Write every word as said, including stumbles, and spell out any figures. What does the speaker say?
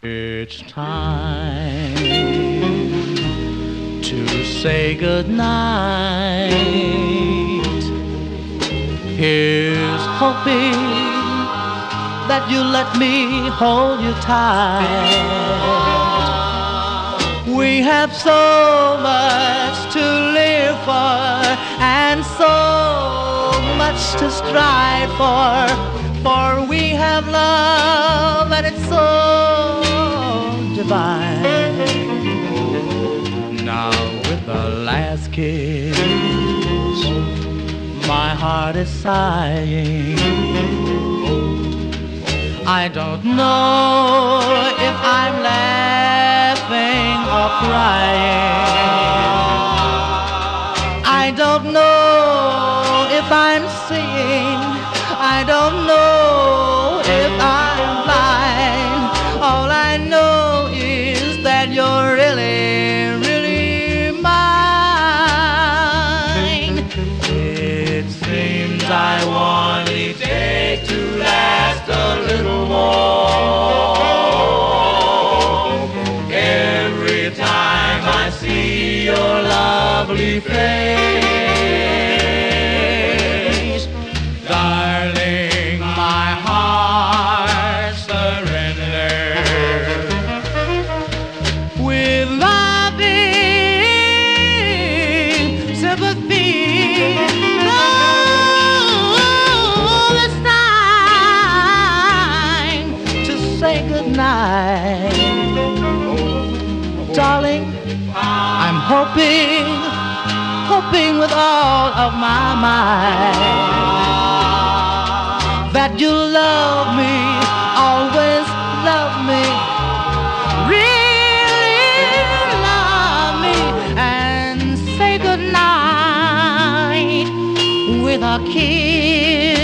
It's time to say goodnight. Here's hoping that you let me hold you tight. We have so much to live for and so much to strive for, for we have love and it's so divine. Now with the last kiss, my heart is sighing. I don't know if I'm laughing or crying. I don't know if I'm singing. I don't know if I'm blind. All I know is that you're really, really mine. It seems I want each day to last a little more. Every time I see your lovely face, darling, my heart surrenders with loving sympathy. Oh, it's time to say goodnight. Darling, I'm hoping, hoping with all of my might that you love me, always love me, really love me, and say goodnight with a kiss